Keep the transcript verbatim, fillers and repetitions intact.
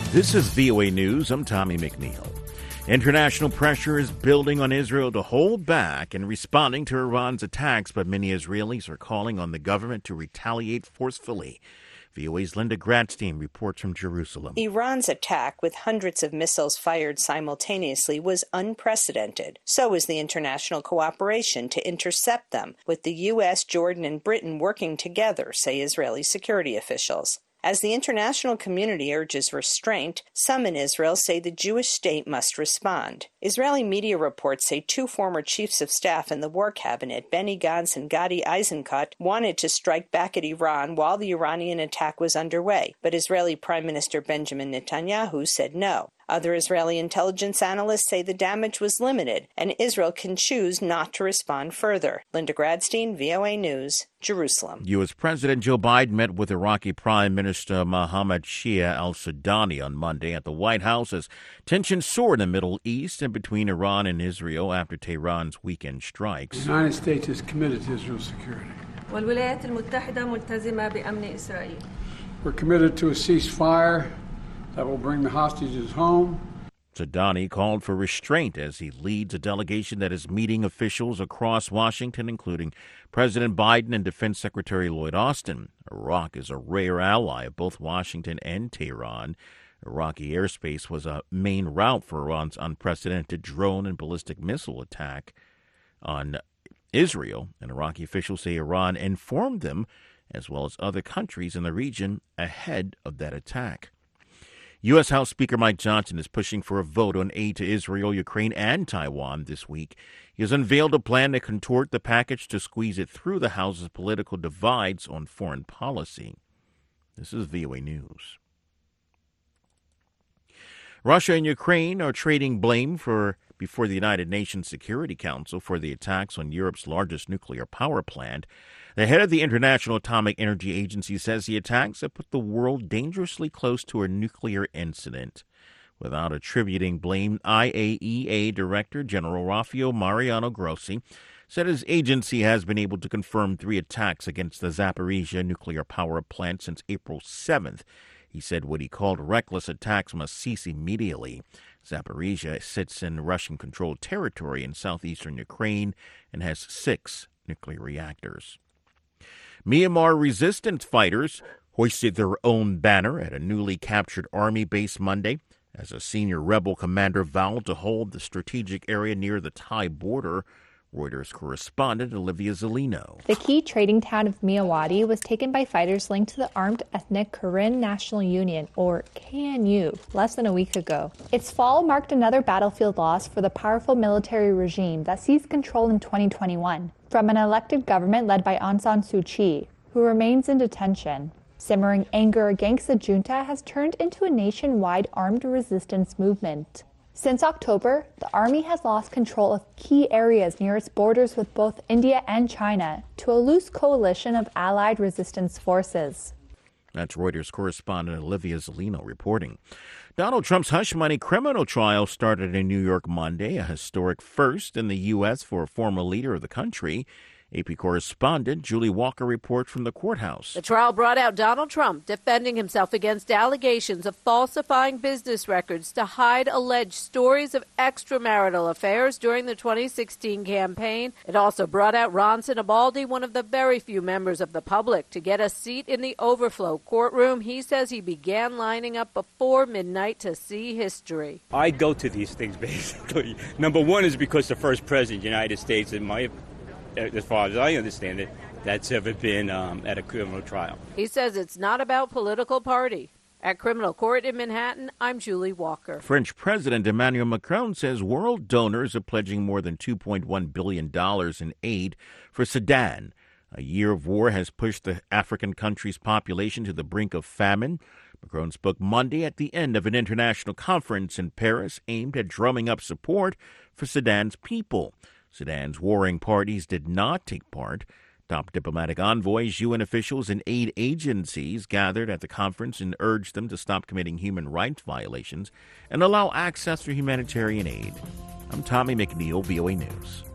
This is V O A News. I'm Tommy McNeil. International pressure is building on Israel to hold back in responding to Iran's attacks, but many Israelis are calling on the government to retaliate forcefully. V O A's Linda Gradstein reports from Jerusalem. Iran's attack, with hundreds of missiles fired simultaneously, was unprecedented. So is the international cooperation to intercept them, with the U S, Jordan, and Britain working together, say Israeli security officials. As the international community urges restraint, some in Israel say the Jewish state must respond. Israeli media reports say two former chiefs of staff in the war cabinet, Benny Gantz and Gadi Eisenkot, wanted to strike back at Iran while the Iranian attack was underway, but Israeli Prime Minister Benjamin Netanyahu said no. Other Israeli intelligence analysts say the damage was limited, and Israel can choose not to respond further. Linda Gradstein, V O A News, Jerusalem. U S. President Joe Biden met with Iraqi Prime Minister Mohammed Shia al-Sudani on Monday at the White House as tensions soared in the Middle East and between Iran and Israel after Tehran's weekend strikes. The United States is committed to Israel's security. والولايات المتحدة ملتزمة بأمن إسرائيل. We're committed to a ceasefire that will bring the hostages home. Sudani called for restraint as he leads a delegation that is meeting officials across Washington, including President Biden and Defense Secretary Lloyd Austin. Iraq is a rare ally of both Washington and Tehran. Iraqi airspace was a main route for Iran's unprecedented drone and ballistic missile attack on Israel, and Iraqi officials say Iran informed them, as well as other countries in the region, ahead of that attack. U S. House Speaker Mike Johnson is pushing for a vote on aid to Israel, Ukraine, and Taiwan this week. He has unveiled a plan to contort the package to squeeze it through the House's political divides on foreign policy. This is V O A News. Russia and Ukraine are trading blame for before the United Nations Security Council for the attacks on Europe's largest nuclear power plant. The head of the International Atomic Energy Agency says the attacks have put the world dangerously close to a nuclear incident. Without attributing blame, I A E A Director General Rafael Mariano Grossi said his agency has been able to confirm three attacks against the Zaporizhzhia nuclear power plant since April seventh. He said what he called reckless attacks must cease immediately. Zaporizhzhia sits in Russian-controlled territory in southeastern Ukraine and has six nuclear reactors. Myanmar resistance fighters hoisted their own banner at a newly captured army base Monday as a senior rebel commander vowed to hold the strategic area near the Thai border. Reuters correspondent Olivia Zellino. The key trading town of Myawaddy was taken by fighters linked to the armed ethnic Karen National Union, or K N U, less than a week ago. Its fall marked another battlefield loss for the powerful military regime that seized control in twenty twenty-one from an elected government led by Aung San Suu Kyi, who remains in detention. Simmering anger against the junta has turned into a nationwide armed resistance movement. Since October, the army has lost control of key areas near its borders with both India and China to a loose coalition of allied resistance forces. That's Reuters correspondent Olivia Zellino reporting. Donald Trump's hush money criminal trial started in New York Monday, a historic first in the U S for a former leader of the country. A P correspondent Julie Walker reports from the courthouse. The trial brought out Donald Trump defending himself against allegations of falsifying business records to hide alleged stories of extramarital affairs during the twenty sixteen campaign. It also brought out Ron Sinabaldi, one of the very few members of the public, to get a seat in the overflow courtroom. He says he began lining up before midnight to see history. I go to these things basically. Number one is because the first president of the United States, in my as far as I understand it, that's ever been um, at a criminal trial. He says it's not about political party. At criminal court in Manhattan, I'm Julie Walker. French President Emmanuel Macron says world donors are pledging more than two point one billion dollars in aid for Sudan. A year of war has pushed the African country's population to the brink of famine. Macron spoke Monday at the end of an international conference in Paris aimed at drumming up support for Sudan's people. Sudan's warring parties did not take part. Top diplomatic envoys, U N officials, and aid agencies gathered at the conference and urged them to stop committing human rights violations and allow access for humanitarian aid. I'm Tommy McNeil, V O A News.